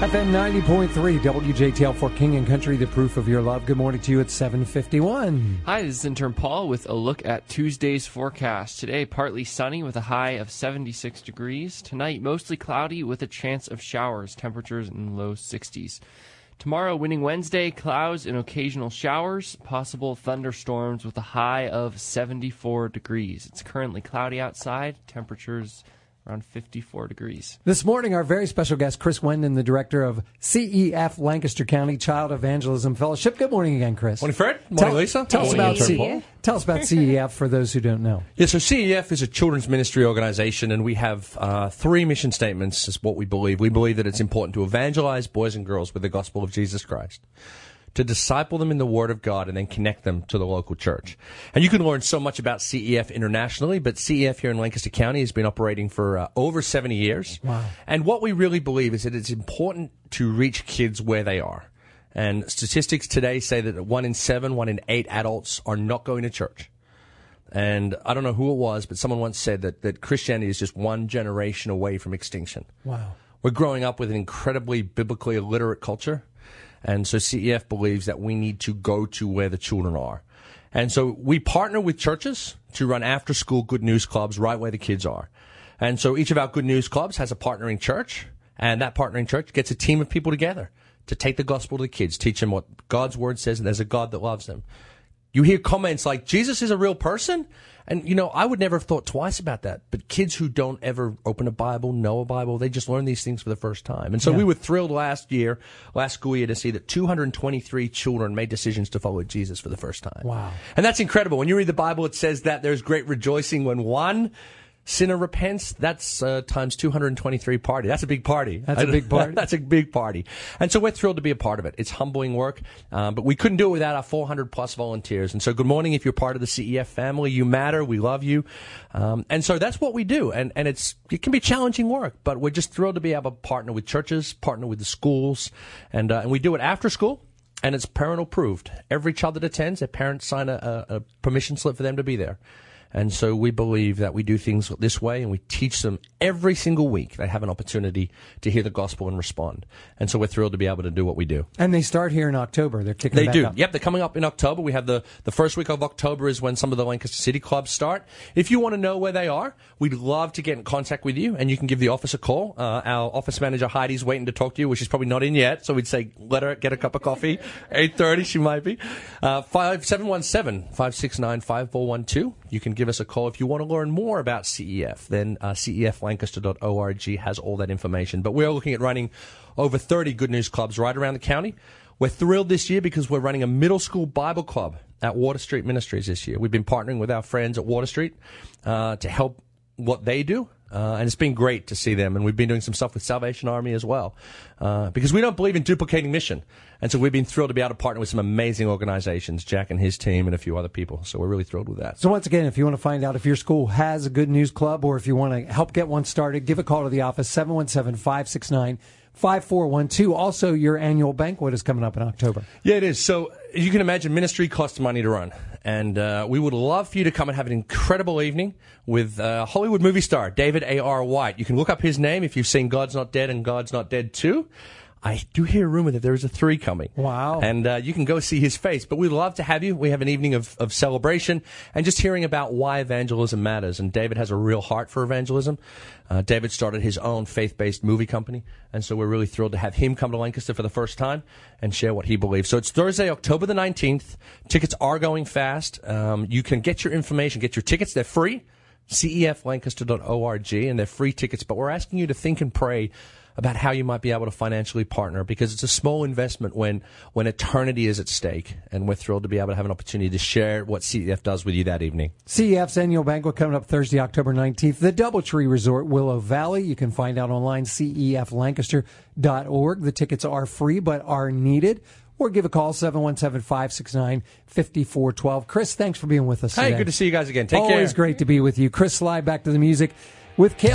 FM 90.3, WJTL for King and Country, the proof of your love. Good morning to you at 7:51. Hi, this is intern Paul with a look at Tuesday's forecast. Today, partly sunny with a high of 76 degrees. Tonight, mostly cloudy with a chance of showers, temperatures in low 60s. Tomorrow, winning Wednesday, clouds and occasional showers, possible thunderstorms with a high of 74 degrees. It's currently cloudy outside, temperatures around 54 degrees. This morning, our very special guest, Chris Wendon, the director of CEF Lancaster County Child Evangelism Fellowship. Good morning again, Chris. Morning, Fred. Morning, Lisa. Tell us about CEF for those who don't know. Yeah, so CEF is a children's ministry organization, and we have three mission statements is what we believe. We believe that it's important to evangelize boys and girls with the gospel of Jesus Christ, to disciple them in the Word of God, and then connect them to the local church. And you can learn so much about CEF internationally, but CEF here in Lancaster County has been operating for over 70 years. Wow. And what we really believe is that it's important to reach kids where they are. And statistics today say that 1 in 7, 1 in 8 adults are not going to church. And I don't know who it was, but someone once said that Christianity is just one generation away from extinction. Wow. We're growing up with an incredibly biblically illiterate culture. And so CEF believes that we need to go to where the children are. And so we partner with churches to run after-school Good News Clubs right where the kids are. And so each of our Good News Clubs has a partnering church, and that partnering church gets a team of people together to take the gospel to the kids, teach them what God's Word says, and there's a God that loves them. You hear comments like, Jesus is a real person? And, you know, I would never have thought twice about that. But kids who don't ever open a Bible, know a Bible, they just learn these things for the first time. And so we were thrilled last school year, to see that 223 children made decisions to follow Jesus for the first time. Wow. And that's incredible. When you read the Bible, it says that there's great rejoicing when one sinner repents. That's times 223 party. That's a big party. That's a big party. That's a big party. And so we're thrilled to be a part of it. It's humbling work, but we couldn't do it without our 400 plus volunteers. And so good morning if you're part of the CEF family. You matter. We love you. And so that's what we do. And it can be challenging work, but we're just thrilled to be able to partner with churches, partner with the schools, and we do it after school. And it's parental approved. Every child that attends, their parents sign a permission slip for them to be there. And so we believe that we do things this way, and we teach them every single week. They have an opportunity to hear the gospel and respond. And so we're thrilled to be able to do what we do. And they start here in October. They're kicking back up. Yep, they're coming up in October. We have the first week of October is when some of the Lancaster City clubs start. If you want to know where they are, we'd love to get in contact with you, and you can give the office a call. Our office manager, Heidi's waiting to talk to you, which is probably not in yet. So we'd say, let her get a cup of coffee. 8:30, she might be. 717-569-5412. You can give us a call. If you want to learn more about CEF, then ceflancaster.org has all that information. But we're looking at running over 30 Good News Clubs right around the county. We're thrilled this year because we're running a middle school Bible club at Water Street Ministries this year. We've been partnering with our friends at Water Street to help what they do. And it's been great to see them. And we've been doing some stuff with Salvation Army as well. Because we don't believe in duplicating mission. And so we've been thrilled to be able to partner with some amazing organizations, Jack and his team and a few other people. So we're really thrilled with that. So once again, if you want to find out if your school has a Good News Club or if you want to help get one started, give a call to the office, 717-569-5412. Also, your annual banquet is coming up in October. Yeah, it is. So you can imagine ministry costs money to run. And we would love for you to come and have an incredible evening with Hollywood movie star David A.R. White. You can look up his name if you've seen God's Not Dead and God's Not Dead 2. I do hear a rumor that there is a 3 coming. Wow. And you can go see his face. But we'd love to have you. We have an evening of celebration and just hearing about why evangelism matters. And David has a real heart for evangelism. David started his own faith-based movie company. And so we're really thrilled to have him come to Lancaster for the first time and share what he believes. So it's Thursday, October the 19th. Tickets are going fast. You can get your information, get your tickets. They're free. ceflancaster.org, and they're free tickets. But we're asking you to think and pray about how you might be able to financially partner, because it's a small investment when eternity is at stake, and we're thrilled to be able to have an opportunity to share what CEF does with you that evening. CEF's annual banquet coming up Thursday, October 19th. The Doubletree Resort, Willow Valley. You can find out online, ceflancaster.org. The tickets are free but are needed. Or give a call, 717-569-5412. Chris, thanks for being with us today. Hey, good to see you guys again. Take care. Always great to be with you. Chris Sly, back to the music with Caleb.